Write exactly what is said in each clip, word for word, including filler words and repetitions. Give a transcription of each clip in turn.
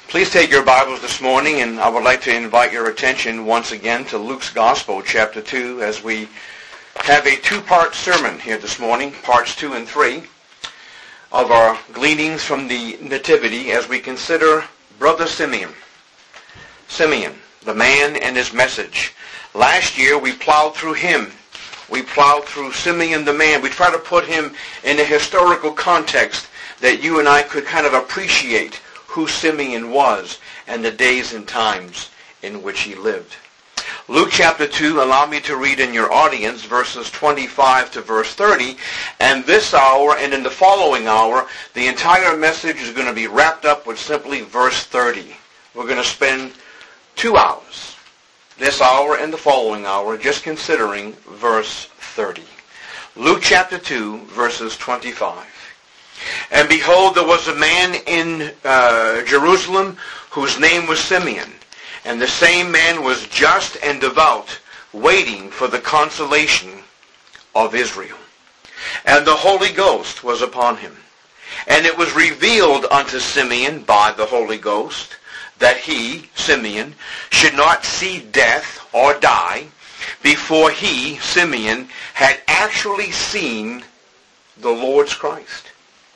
Please take your Bibles this morning, and I would like to invite your attention once again to Luke's Gospel, chapter two, as we have a two-part sermon here this morning, parts two and three, of our gleanings from the Nativity as we consider Brother Simeon. Simeon, the man and his message. Last year we plowed through him. We plowed through Simeon the man. We tried to put him in a historical context that you and I could kind of appreciate who Simeon was and the days and times in which he lived. Luke chapter two, allow me to read in your audience verses twenty-five to verse thirty, and this hour and in the following hour, the entire message is going to be wrapped up with simply verse thirty. We're going to spend two hours, this hour and the following hour, just considering verse thirty. Luke chapter two, verses twenty-five. And behold, there was a man in uh, Jerusalem whose name was Simeon. And the same man was just and devout, waiting for the consolation of Israel. And the Holy Ghost was upon him. And it was revealed unto Simeon by the Holy Ghost that he, Simeon, should not see death or die before he, Simeon, had actually seen the Lord's Christ.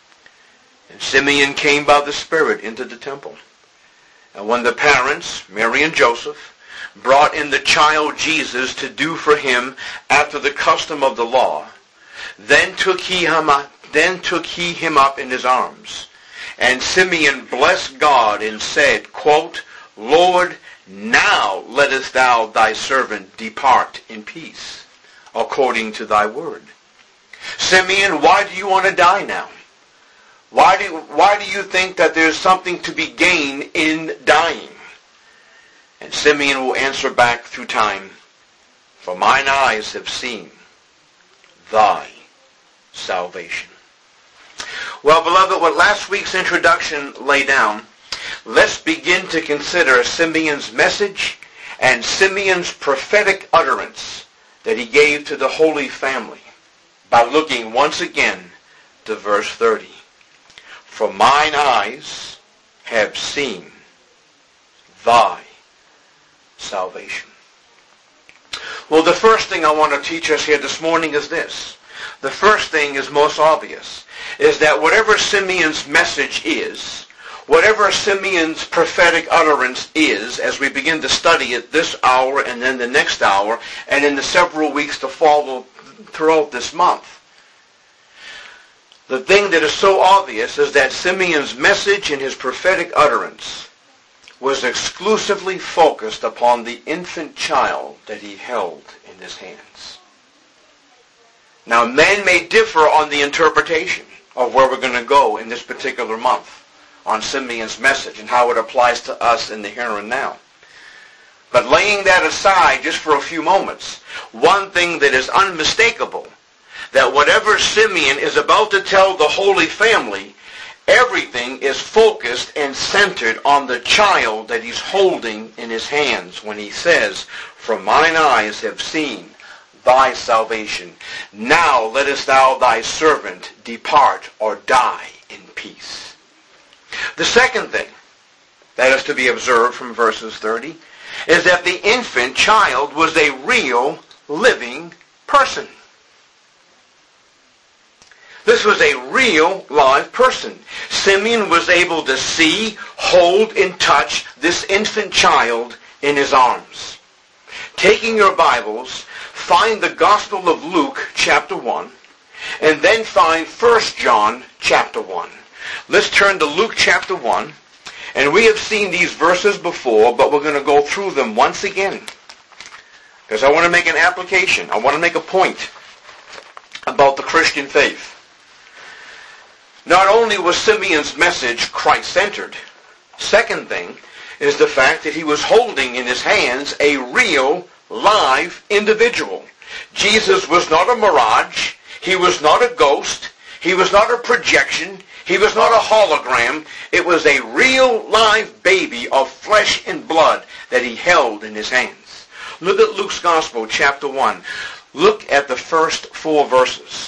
And Simeon came by the Spirit into the temple. And when the parents, Mary and Joseph, brought in the child Jesus to do for him after the custom of the law, then took he him up, then took he him up in his arms. And Simeon blessed God and said, quote, Lord, now lettest thou thy servant depart in peace, according to thy word. Simeon, why do you want to die now? Why do, why do you think that there's something to be gained in dying? And Simeon will answer back through time, for mine eyes have seen thy salvation. Well, beloved, what last week's introduction laid down, let's begin to consider Simeon's message and Simeon's prophetic utterance that he gave to the Holy Family by looking once again to verse thirty. For mine eyes have seen thy salvation. Well, the first thing I want to teach us here this morning is this. The first thing is most obvious, is that whatever Simeon's message is, whatever Simeon's prophetic utterance is, as we begin to study it this hour and then the next hour, and in the several weeks to follow throughout this month, the thing that is so obvious is that Simeon's message and his prophetic utterance was exclusively focused upon the infant child that he held in his hands. Now, men may differ on the interpretation of where we're going to go in this particular month on Simeon's message and how it applies to us in the here and now. But laying that aside just for a few moments, one thing that is unmistakable, that whatever Simeon is about to tell the Holy Family, everything is focused and centered on the child that he's holding in his hands when he says, For mine eyes have seen thy salvation. Now lettest thou thy servant depart or die in peace. The second thing that is to be observed from verses thirty is that the infant child was a real living person. This was a real, live person. Simeon was able to see, hold, and touch this infant child in his arms. Taking your Bibles, find the Gospel of Luke, chapter one, and then find First John, chapter one. Let's turn to Luke, chapter one, and we have seen these verses before, but we're going to go through them once again, because I want to make an application. I want to make a point about the Christian faith. Not only was Simeon's message Christ-centered, second thing is the fact that he was holding in his hands a real, live individual. Jesus was not a mirage. He was not a ghost. He was not a projection. He was not a hologram. It was a real, live baby of flesh and blood that he held in his hands. Look at Luke's Gospel, chapter one. Look at the first four verses.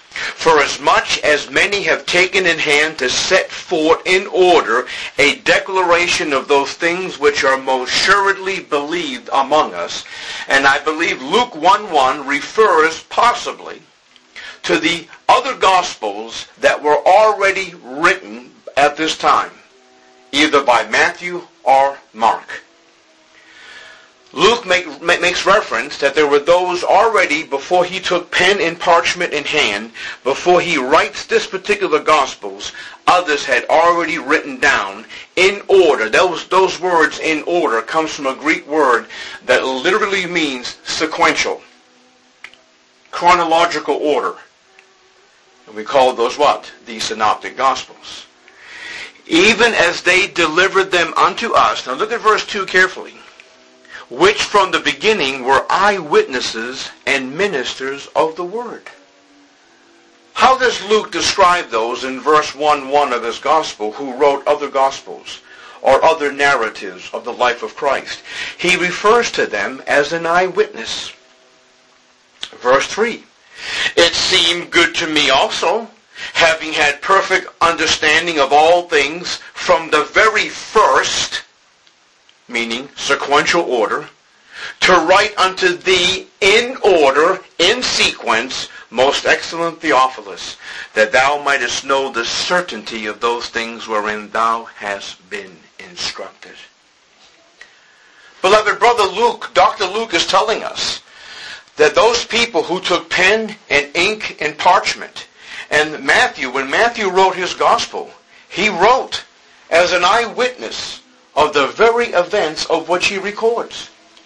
For as much as many have taken in hand to set forth in order a declaration of those things which are most assuredly believed among us, and I believe Luke one one refers possibly to the other Gospels that were already written at this time, either by Matthew or Mark. Luke make, makes reference that there were those already, before he took pen and parchment in hand, before he writes this particular Gospels, others had already written down in order. Those, those words in order comes from a Greek word that literally means sequential, chronological order. And we call those what? The Synoptic Gospels. Even as they delivered them unto us. Now look at verse two carefully. Which from the beginning were eyewitnesses and ministers of the word. How does Luke describe those in verse one one of his gospel who wrote other gospels or other narratives of the life of Christ? He refers to them as an eyewitness. Verse three. It seemed good to me also, having had perfect understanding of all things from the very first, meaning sequential order, to write unto thee in order, in sequence, most excellent Theophilus, that thou mightest know the certainty of those things wherein thou hast been instructed. Beloved brother Luke, Doctor Luke is telling us that those people who took pen and ink and parchment, and Matthew, when Matthew wrote his gospel, he wrote as an eyewitness of the very events of which he records.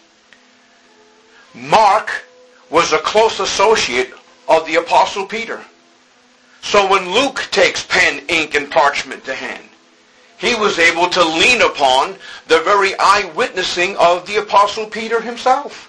Mark was a close associate of the Apostle Peter. So when Luke takes pen, ink, and parchment to hand, he was able to lean upon the very eyewitnessing of the Apostle Peter himself.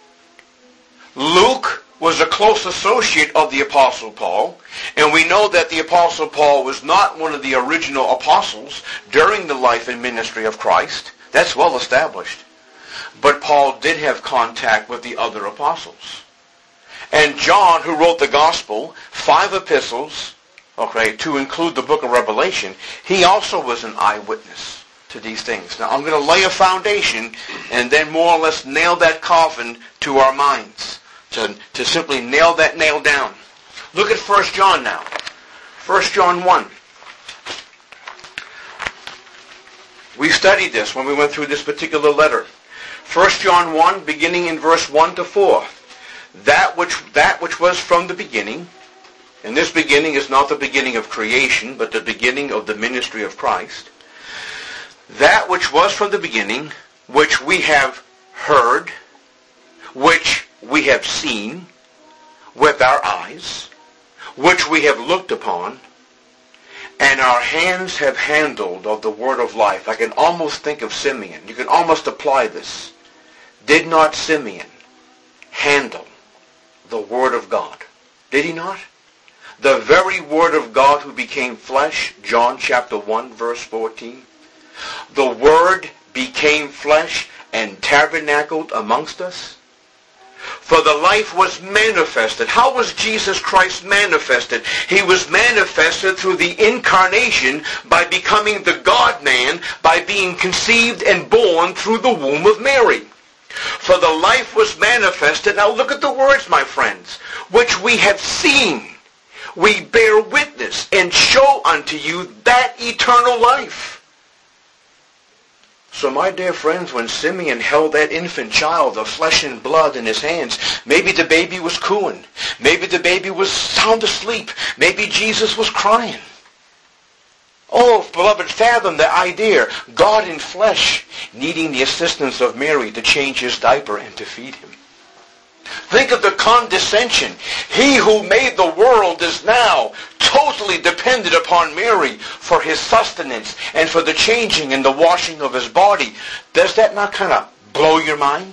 Luke was a close associate of the Apostle Paul, and we know that the Apostle Paul was not one of the original apostles during the life and ministry of Christ. That's well established. But Paul did have contact with the other apostles. And John, who wrote the gospel, five epistles, okay, to include the book of Revelation, he also was an eyewitness to these things. Now I'm going to lay a foundation and then more or less nail that coffin to our minds. To, to simply nail that nail down. Look at First John now. First John one. We studied this when we went through this particular letter. First John one, beginning in verse one to four. That which, that which was from the beginning, and this beginning is not the beginning of creation, but the beginning of the ministry of Christ. That which was from the beginning, which we have heard, which we have seen with our eyes, which we have looked upon, and our hands have handled of the word of life. I can almost think of Simeon. You can almost apply this. Did not Simeon handle the word of God? Did he not? The very word of God who became flesh, John chapter one, verse fourteen. The word became flesh and tabernacled amongst us. For the life was manifested. How was Jesus Christ manifested? He was manifested through the incarnation by becoming the God-man, by being conceived and born through the womb of Mary. For the life was manifested. Now look at the words, my friends, which we have seen. We bear witness and show unto you that eternal life. So my dear friends, when Simeon held that infant child of flesh and blood in his hands, maybe the baby was cooing. Maybe the baby was sound asleep. Maybe Jesus was crying. Oh, beloved, fathom the idea. God in flesh needing the assistance of Mary to change his diaper and to feed him. Think of the condescension. He who made the world is now totally dependent upon Mary for his sustenance and for the changing and the washing of his body. Does that not kind of blow your mind?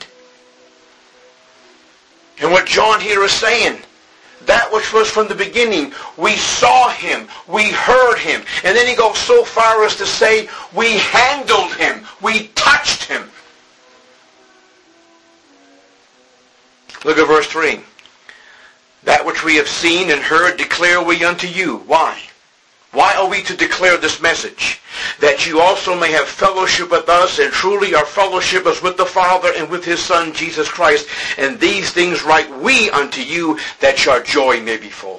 And what John here is saying, that which was from the beginning, we saw him, we heard him. And then he goes so far as to say, we handled him, we touched him. Look at verse three. That which we have seen and heard declare we unto you. Why? Why are we to declare this message? That you also may have fellowship with us, and truly our fellowship is with the Father and with his Son, Jesus Christ. And these things write we unto you, that your joy may be full.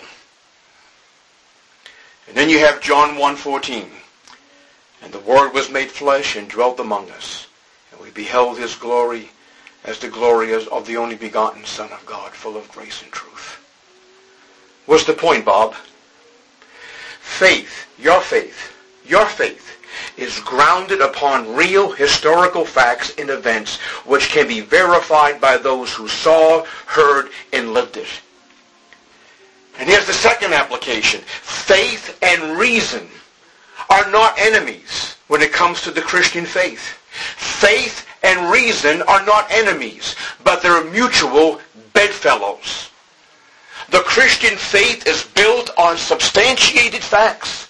And then you have John one fourteen. And the Word was made flesh and dwelt among us. And we beheld his glory as the glory of the only begotten Son of God, full of grace and truth. What's the point, Bob? Faith, your faith, your faith is grounded upon real historical facts and events which can be verified by those who saw, heard, and lived it. And here's the second application. Faith and reason are not enemies when it comes to the Christian faith. Faith and reason are not enemies, but they're mutual bedfellows. The Christian faith is built on substantiated facts.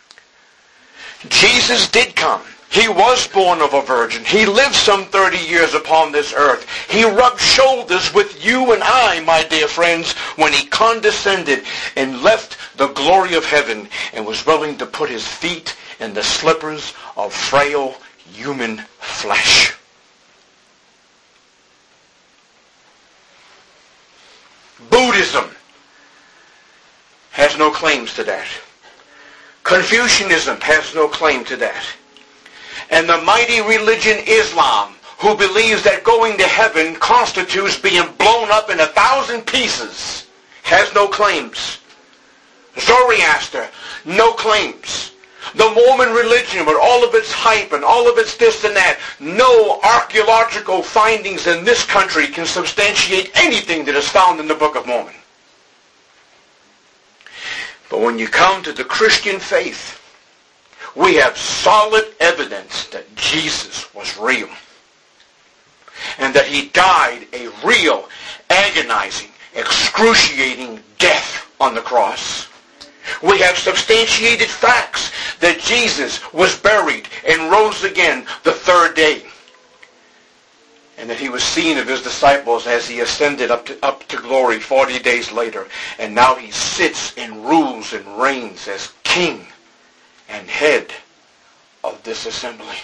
Jesus did come. He was born of a virgin. He lived some thirty years upon this earth. He rubbed shoulders with you and I, my dear friends, when he condescended and left the glory of heaven and was willing to put his feet in the slippers of frail human flesh. Buddhism has no claims to that. Confucianism has no claim to that. And the mighty religion Islam, who believes that going to heaven constitutes being blown up in a thousand pieces, has no claims. Zoroaster, no claims. The Mormon religion, with all of its hype and all of its this and that, no archaeological findings in this country can substantiate anything that is found in the Book of Mormon. But when you come to the Christian faith, we have solid evidence that Jesus was real. And that he died a real, agonizing, excruciating death on the cross. We have substantiated facts that Jesus was buried and rose again the third day. And that he was seen of his disciples as he ascended up to, up to glory forty days later. And now he sits and rules and reigns as king and head of this assembly.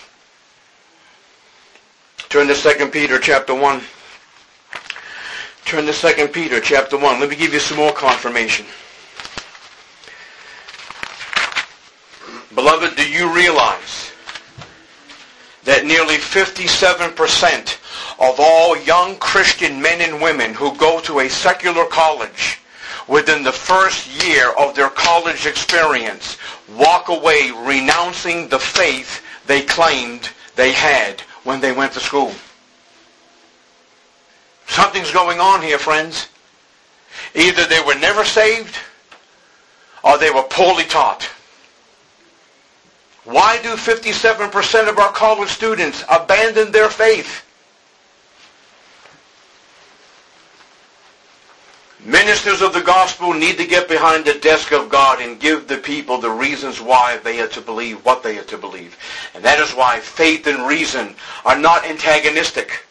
Turn to Second Peter chapter one. Turn to Second Peter chapter one. Let me give you some more confirmation. Beloved, do you realize that nearly fifty-seven percent of all young Christian men and women who go to a secular college within the first year of their college experience walk away renouncing the faith they claimed they had when they went to school? Something's going on here, friends. Either they were never saved or they were poorly taught. Why do fifty-seven percent of our college students abandon their faith? Ministers of the gospel need to get behind the desk of God and give the people the reasons why they are to believe what they are to believe. And that is why faith and reason are not antagonistic.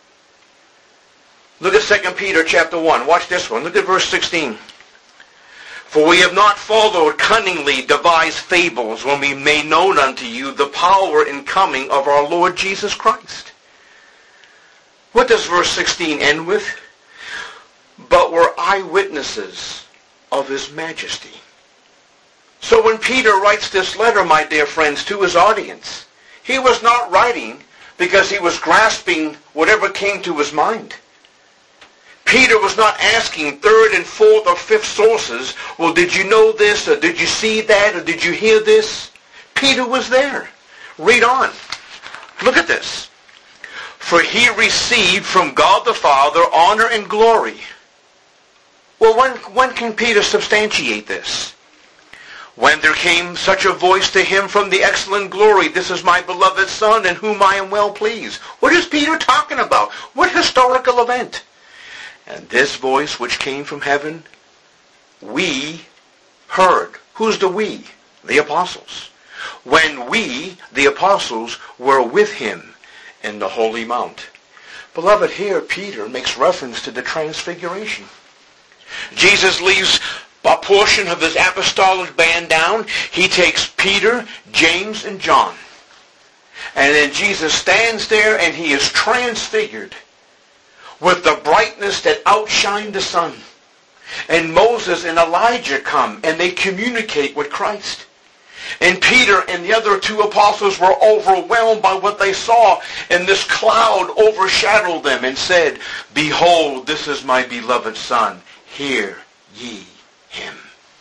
Look at Second Peter chapter one. Watch this one. Look at verse sixteen. For we have not followed cunningly devised fables when we made known unto you the power and coming of our Lord Jesus Christ. What does verse sixteen end with? But were eyewitnesses of his majesty. So when Peter writes this letter, my dear friends, to his audience, he was not writing because he was grasping whatever came to his mind. Peter was not asking third and fourth or fifth sources, well, did you know this, or did you see that, or did you hear this? Peter was there. Read on. Look at this. For he received from God the Father honor and glory. Well, when, when can Peter substantiate this? When there came such a voice to him from the excellent glory, this is my beloved Son, in whom I am well pleased. What is Peter talking about? What historical event? And this voice which came from heaven, we heard. Who's the we? The apostles. When we, the apostles, were with him in the holy mount. Beloved, here Peter makes reference to the transfiguration. Jesus leaves a portion of his apostolic band down. He takes Peter, James, and John. And then Jesus stands there and he is transfigured with the brightness that outshined the sun. And Moses and Elijah come and they communicate with Christ. And Peter and the other two apostles were overwhelmed by what they saw. And this cloud overshadowed them and said, "Behold, this is my beloved Son. Hear ye him."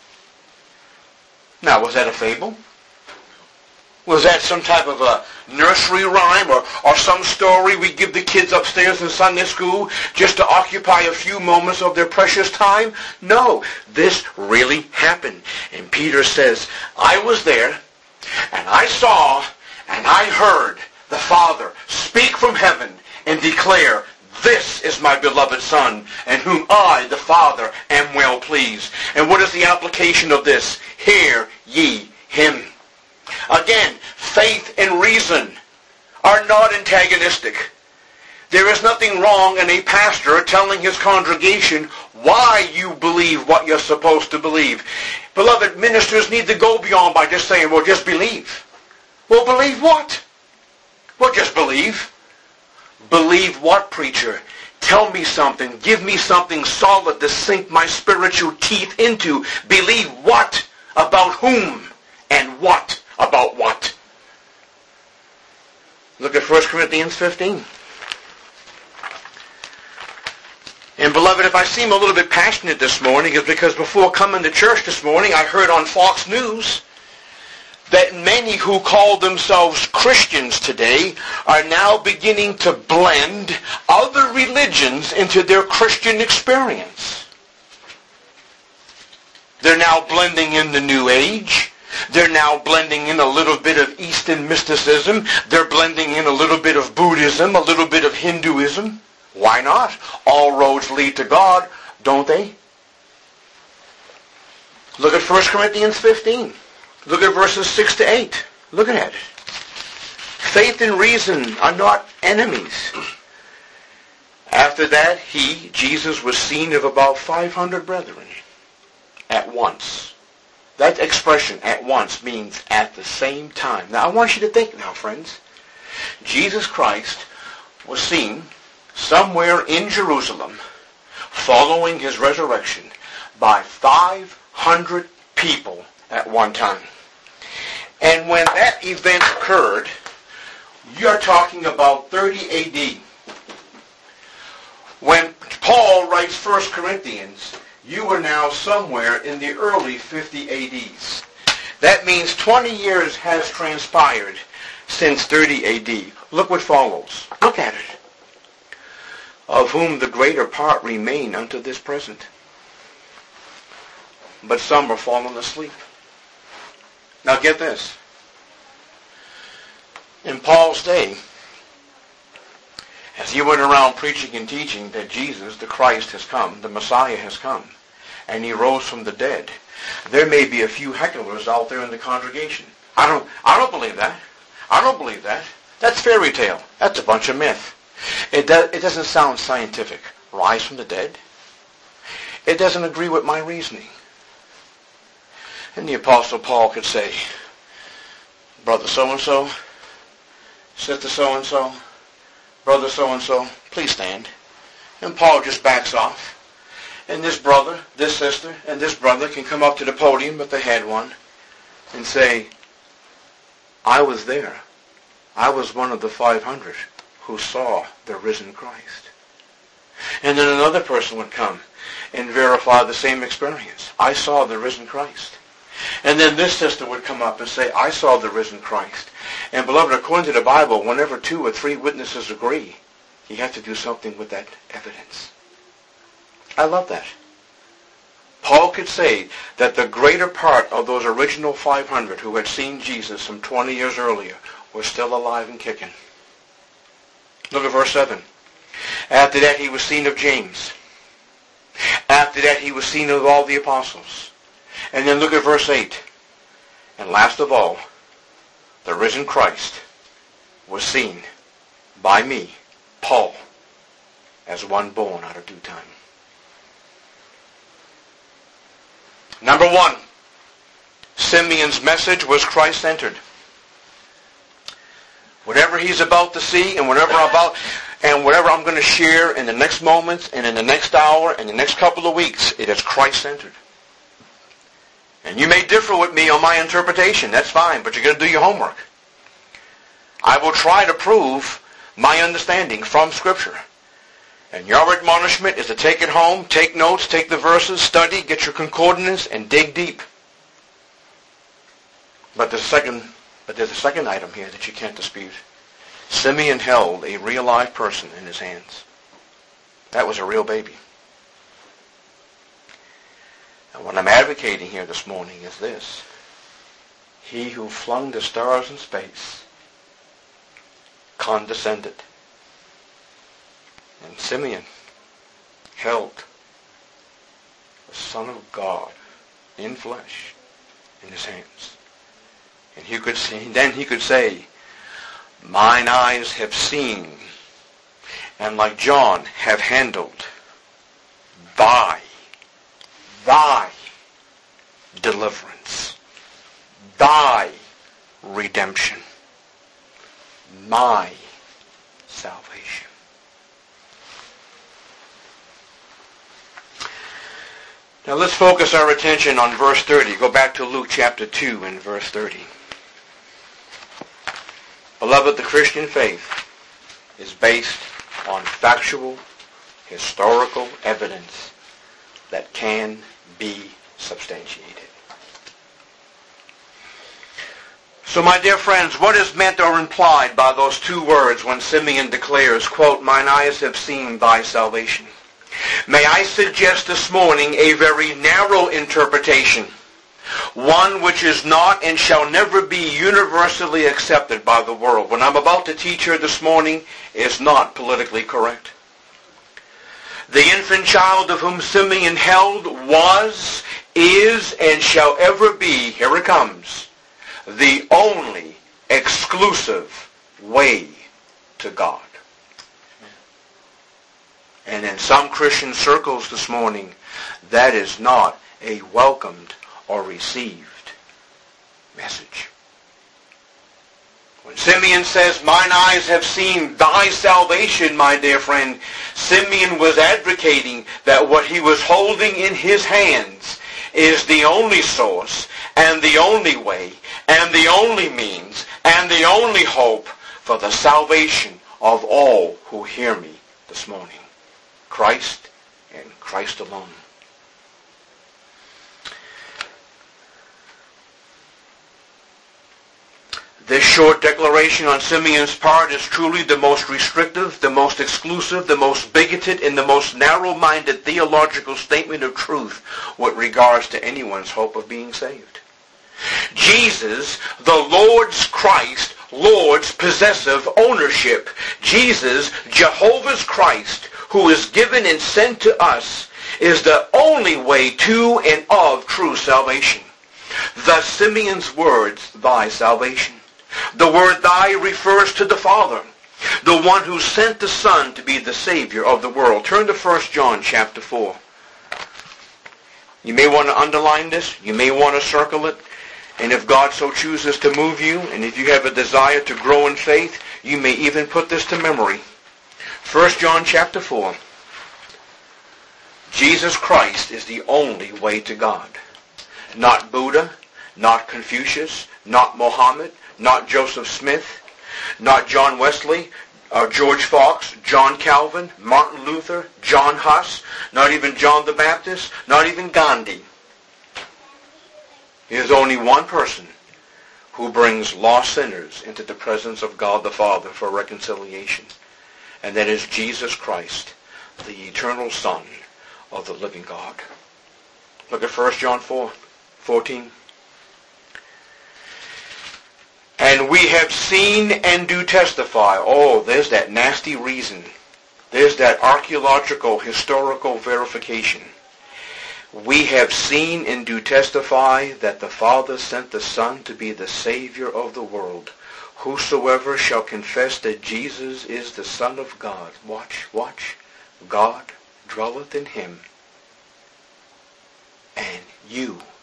Now, was that a fable? Was that some type of a nursery rhyme or, or some story we give the kids upstairs in Sunday school just to occupy a few moments of their precious time? No, this really happened. And Peter says, "I was there, and I saw, and I heard the Father speak from heaven and declare, 'This is my beloved Son, in whom I, the Father, am well pleased.'" And what is the application of this? Hear ye him. Again, faith and reason are not antagonistic. There is nothing wrong in a pastor telling his congregation why you believe what you're supposed to believe. Beloved, ministers need to go beyond by just saying, "Well, just believe." Well, believe what? Well, just believe. Believe what, preacher? Tell me something. Give me something solid to sink my spiritual teeth into. Believe what? About whom? And what? About what? Look at First Corinthians fifteen. And beloved, if I seem a little bit passionate this morning, it's because before coming to church this morning, I heard on Fox News that many who call themselves Christians today are now beginning to blend other religions into their Christian experience. They're now blending in the New Age. They're now blending in a little bit of Eastern mysticism. They're blending in a little bit of Buddhism, a little bit of Hinduism. Why not? All roads lead to God, don't they? Look at First Corinthians fifteen. Look at verses six to eight. Look at it. Faith and reason are not enemies. After that, he, Jesus, was seen of about five hundred brethren at once. That expression, at once, means at the same time. Now, I want you to think now, friends. Jesus Christ was seen somewhere in Jerusalem following his resurrection by five hundred people at one time. And when that event occurred, you're talking about thirty A D. When Paul writes First Corinthians, you are now somewhere in the early fifty A Ds. That means twenty years has transpired since thirty A D. Look what follows. Look at it. Of whom the greater part remain unto this present. But some are fallen asleep. Now get this. In Paul's day, as he went around preaching and teaching that Jesus, the Christ, has come, the Messiah has come, and he rose from the dead, there may be a few hecklers out there in the congregation. I don't, I don't believe that. I don't believe that. That's fairy tale. That's a bunch of myth. It, do, it doesn't sound scientific. Rise from the dead? It doesn't agree with my reasoning. And the Apostle Paul could say, brother so-and-so, sister so-and-so, brother so-and-so, please stand. And Paul just backs off. And this brother, this sister, and this brother can come up to the podium if they had one and say, I was there. I was one of the five hundred who saw the risen Christ. And then another person would come and verify the same experience. I saw the risen Christ. And then this sister would come up and say, I saw the risen Christ. And beloved, according to the Bible, whenever two or three witnesses agree, you have to do something with that evidence. I love that. Paul could say that the greater part of those original five hundred who had seen Jesus some twenty years earlier were still alive and kicking. Look at verse seven. After that he was seen of James. After that he was seen of all the apostles. And then look at verse eight. And last of all, the risen Christ was seen by me, Paul, as one born out of due time. Number one, Simeon's message was Christ-centered. Whatever he's about to see and whatever I'm about and whatever I'm going to share in the next moments and in the next hour and the next couple of weeks, it is Christ-centered. And you may differ with me on my interpretation. That's fine, but you're going to do your homework. I will try to prove my understanding from Scripture. And your admonishment is to take it home, take notes, take the verses, study, get your concordance, and dig deep. But there's a second, but there's a second item here that you can't dispute. Simeon held a real live person in his hands. That was a real baby. And what I'm advocating here this morning is this. He who flung the stars in space condescended. And Simeon held the Son of God in flesh in his hands. And he could see, then he could say, mine eyes have seen, and like John have handled thy, thy deliverance, thy redemption, my salvation. Now let's focus our attention on verse thirty. Go back to Luke chapter two and verse thirty. Beloved, the Christian faith is based on factual, historical evidence that can be substantiated. So, my dear friends, what is meant or implied by those two words when Simeon declares, quote, mine eyes have seen thy salvation? May I suggest this morning a very narrow interpretation, one which is not and shall never be universally accepted by the world. What I'm about to teach here this morning is not politically correct. The infant child of whom Simeon held was, is, and shall ever be, here it comes, the only exclusive way to God. And in some Christian circles this morning, that is not a welcomed or received message. When Simeon says, mine eyes have seen thy salvation, my dear friend, Simeon was advocating that what he was holding in his hands is the only source and the only way and the only means and the only hope for the salvation of all who hear me this morning. Christ and Christ alone. This short declaration on Simeon's part is truly the most restrictive, the most exclusive, the most bigoted, and the most narrow-minded theological statement of truth with regards to anyone's hope of being saved. Jesus, the Lord's Christ, Lord's possessive ownership, Jesus, Jehovah's Christ, who is given and sent to us, is the only way to and of true salvation. Thus Simeon's words, thy salvation. The word thy refers to the Father, the one who sent the Son to be the Savior of the world. Turn to First John chapter four. You may want to underline this. You may want to circle it. And if God so chooses to move you, and if you have a desire to grow in faith, you may even put this to memory. First John chapter four. Jesus Christ is the only way to God. Not Buddha, not Confucius, not Mohammed, not Joseph Smith, not John Wesley, or George Fox, John Calvin, Martin Luther, John Huss, not even John the Baptist, not even Gandhi. There is only one person who brings lost sinners into the presence of God the Father for reconciliation, and that is Jesus Christ, the eternal Son of the living God. Look at First John four, fourteen. And we have seen and do testify. Oh, there's that nasty reason. There's that archaeological, historical verification. We have seen and do testify that the Father sent the Son to be the Savior of the world. Whosoever shall confess that Jesus is the Son of God. Watch, watch. God dwelleth in him, and you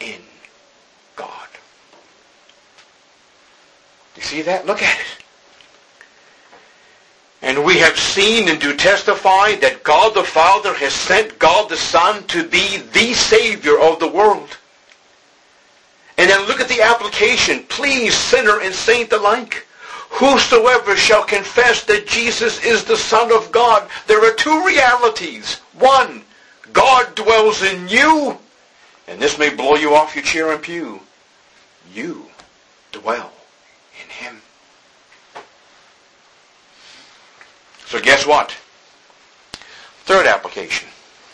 in God. Do you see that? Look at it. And we have seen and do testify that God the Father has sent God the Son to be the Savior of the world. And then look at the application. Please, sinner and saint alike, whosoever shall confess that Jesus is the Son of God. There are two realities. One, God dwells in you. And this may blow you off your chair and pew. You dwell in Him. So guess what? Third application.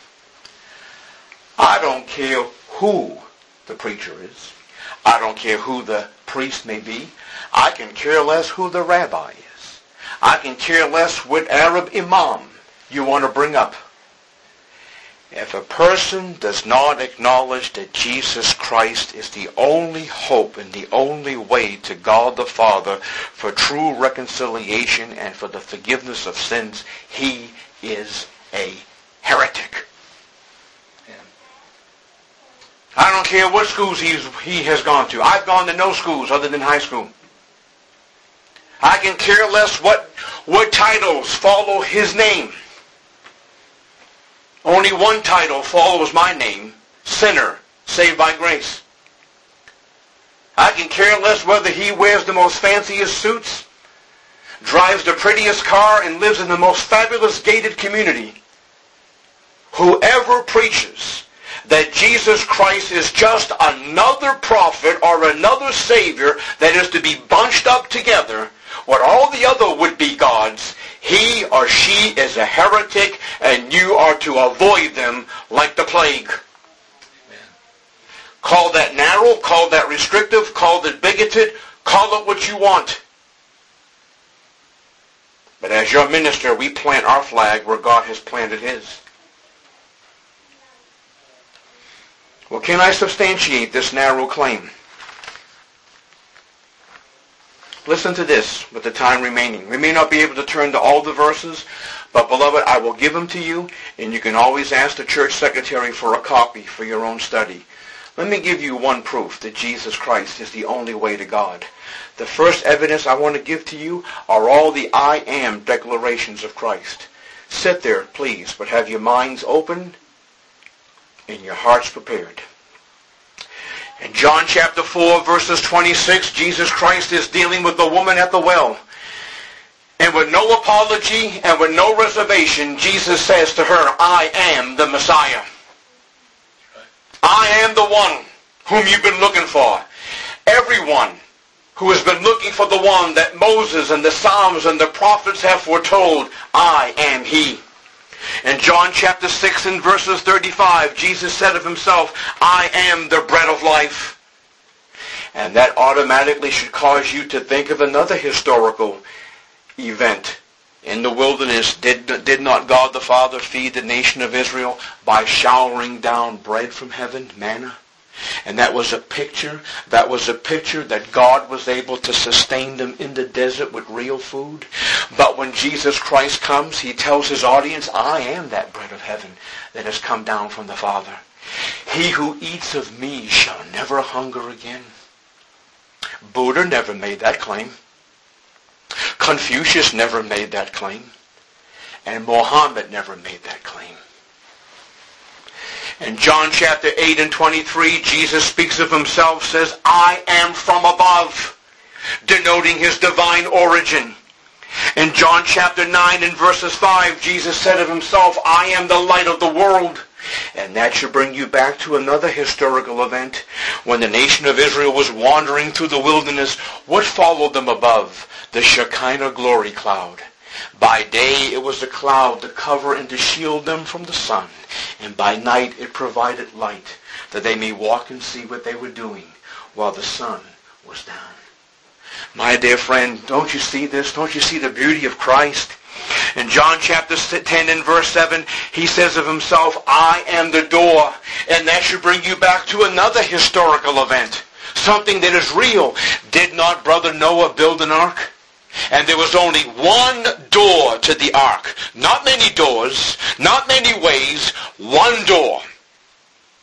I don't care who the preacher is. I don't care who the priest may be. I can care less who the rabbi is. I can care less what Arab imam you want to bring up. If a person does not acknowledge that Jesus Christ is the only hope and the only way to God the Father for true reconciliation and for the forgiveness of sins, he is a heretic. I don't care what schools he's, he has gone to. I've gone to no schools other than high school. I can care less what, what titles follow his name. Only one title follows my name, sinner, saved by grace. I can care less whether he wears the most fanciest suits, drives the prettiest car, and lives in the most fabulous gated community. Whoever preaches that Jesus Christ is just another prophet or another Savior that is to be bunched up together with all the other would-be gods, he or she is a heretic, and you are to avoid them like the plague. Amen. Call that narrow, call that restrictive, call it bigoted, call it what you want. But as your minister, we plant our flag where God has planted his. Well, can I substantiate this narrow claim? Listen to this with the time remaining. We may not be able to turn to all the verses, but beloved, I will give them to you, and you can always ask the church secretary for a copy for your own study. Let me give you one proof that Jesus Christ is the only way to God. The first evidence I want to give to you are all the I am declarations of Christ. Sit there, please, but have your minds open and your hearts prepared. In John chapter four, verses twenty-six, Jesus Christ is dealing with the woman at the well. And with no apology and with no reservation, Jesus says to her, I am the Messiah. I am the one whom you've been looking for. Everyone who has been looking for the one that Moses and the Psalms and the prophets have foretold, I am he. In John chapter six and verses thirty-five, Jesus said of himself, I am the bread of life. And that automatically should cause you to think of another historical event. In the wilderness, did, did not God the Father feed the nation of Israel by showering down bread from heaven, manna? And that was a picture, that was a picture that God was able to sustain them in the desert with real food. But when Jesus Christ comes, he tells his audience, I am that bread of heaven that has come down from the Father. He who eats of me shall never hunger again. Buddha never made that claim. Confucius never made that claim. And Mohammed never made that claim. In John chapter eight and twenty-three, Jesus speaks of himself, says, I am from above, denoting his divine origin. In John chapter nine and verses five, Jesus said of himself, I am the light of the world. And that should bring you back to another historical event. When the nation of Israel was wandering through the wilderness, what followed them above? The Shekinah glory cloud. By day it was a cloud to cover and to shield them from the sun. And by night it provided light, that they may walk and see what they were doing while the sun was down. My dear friend, don't you see this? Don't you see the beauty of Christ? In John chapter ten and verse seven, he says of himself, I am the door. And that should bring you back to another historical event. Something that is real. Did not Brother Noah build an ark? And there was only one door to the ark. Not many doors, not many ways, one door.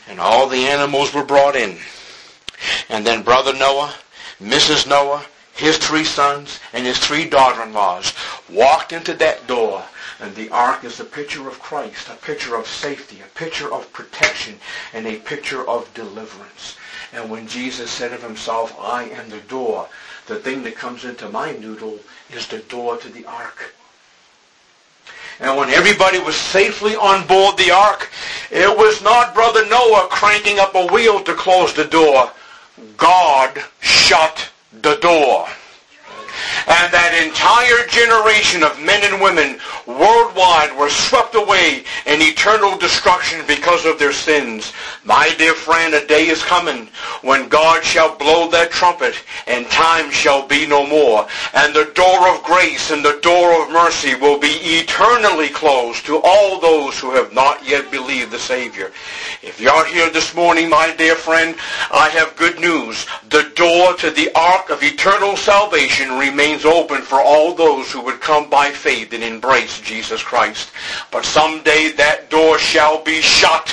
And all the animals were brought in. And then Brother Noah, Missus Noah, his three sons, and his three daughter-in-laws walked into that door. And the ark is a picture of Christ, a picture of safety, a picture of protection, and a picture of deliverance. And when Jesus said of himself, I am the door, the thing that comes into my noodle is the door to the ark. And when everybody was safely on board the ark, it was not Brother Noah cranking up a wheel to close the door. God shut the door. And that entire generation of men and women worldwide were swept away in eternal destruction because of their sins. My dear friend, a day is coming when God shall blow that trumpet and time shall be no more. And the door of grace and the door of mercy will be eternally closed to all those who have not yet believed the Savior. If you're here this morning, my dear friend, I have good news. The door to the ark of eternal salvation remains open for all those who would come by faith and embrace Jesus Christ. But someday that door shall be shut.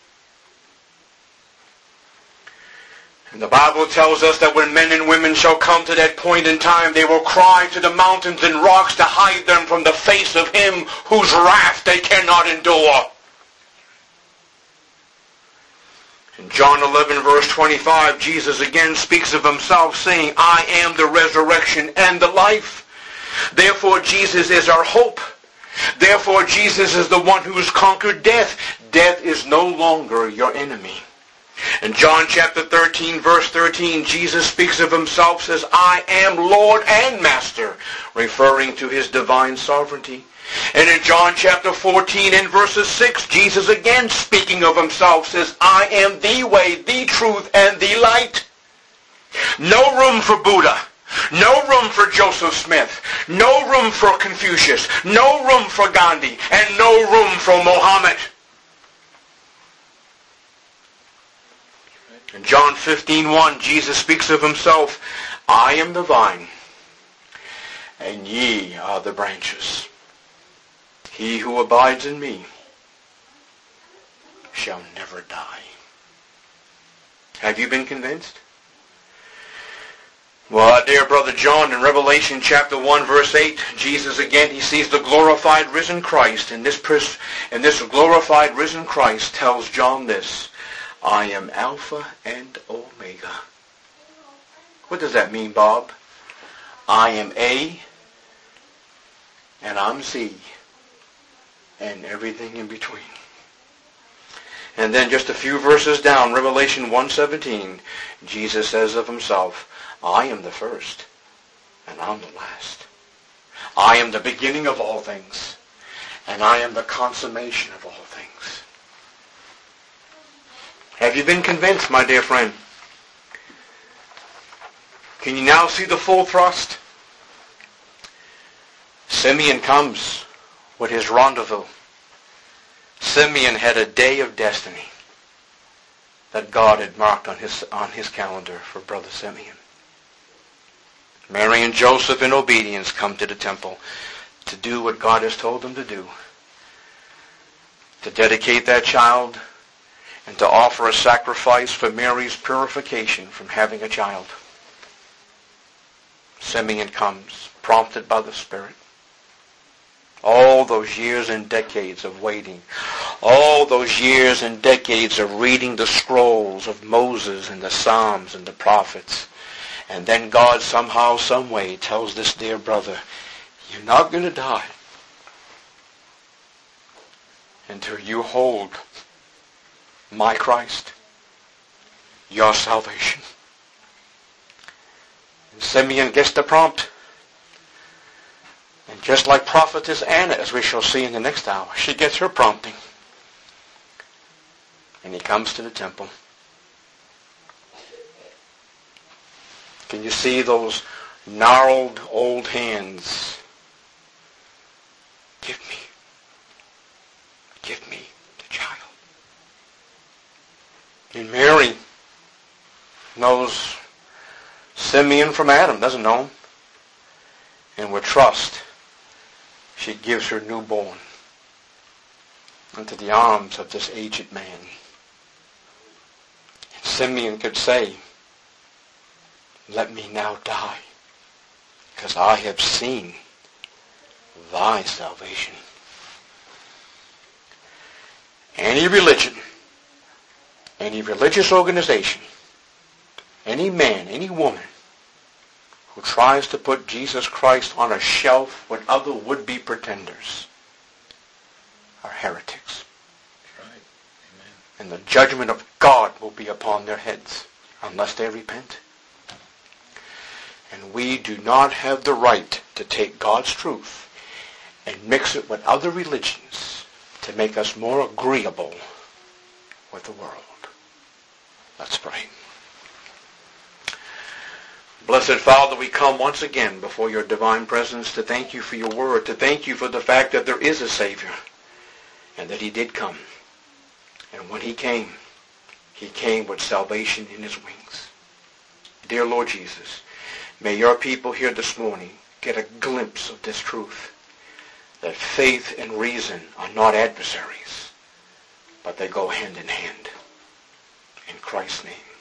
And the Bible tells us that when men and women shall come to that point in time, they will cry to the mountains and rocks to hide them from the face of him whose wrath they cannot endure. In John eleven, verse twenty-five, Jesus again speaks of himself, saying, I am the resurrection and the life. Therefore, Jesus is our hope. Therefore, Jesus is the one who has conquered death. Death is no longer your enemy. In John chapter thirteen, verse thirteen, Jesus speaks of himself, says, I am Lord and Master, referring to his divine sovereignty. And in John chapter fourteen and verses six, Jesus again speaking of himself says, I am the way, the truth, and the light. No room for Buddha. No room for Joseph Smith. No room for Confucius. No room for Gandhi. And no room for Mohammed. In John fifteen one, Jesus speaks of himself, I am the vine, and ye are the branches. He who abides in me shall never die. Have you been convinced? Well, our dear brother John, in Revelation chapter one, verse eight, Jesus again, he sees the glorified risen Christ. And this, pers- and this glorified risen Christ tells John this, I am Alpha and Omega. What does that mean, Bob? I am A and I'm Z. And everything in between. And then just a few verses down, Revelation one seventeen, Jesus says of himself, I am the first, and I'm the last. I am the beginning of all things, and I am the consummation of all things. Have you been convinced, my dear friend? Can you now see the full thrust? Simeon comes with his rendezvous. Simeon had a day of destiny that God had marked on his, on his calendar for Brother Simeon. Mary and Joseph in obedience come to the temple to do what God has told them to do. To dedicate that child and to offer a sacrifice for Mary's purification from having a child. Simeon comes, prompted by the Spirit. All those years and decades of waiting. All those years and decades of reading the scrolls of Moses and the Psalms and the prophets. And then God somehow, some way tells this dear brother, you're not going to die until you hold my Christ, your salvation. And Simeon gets the prompt. And just like prophetess Anna, as we shall see in the next hour, she gets her prompting. And he comes to the temple. Can you see those gnarled old hands? Give me, give me the child. And Mary knows Simeon from Adam, doesn't know him. And with trust, she gives her newborn into the arms of this aged man, Simeon could say, let me now die, because I have seen thy salvation. Any religion, any religious organization, any man, any woman who tries to put Jesus Christ on a shelf with other would-be pretenders are heretics. Right. Amen. And the judgment of God will be upon their heads unless they repent. And we do not have the right to take God's truth and mix it with other religions to make us more agreeable with the world. Let's pray. Blessed Father, we come once again before your divine presence to thank you for your word, to thank you for the fact that there is a Savior and that he did come. And when he came, he came with salvation in his wings. Dear Lord Jesus, may your people here this morning get a glimpse of this truth, that faith and reason are not adversaries, but they go hand in hand. In Christ's name.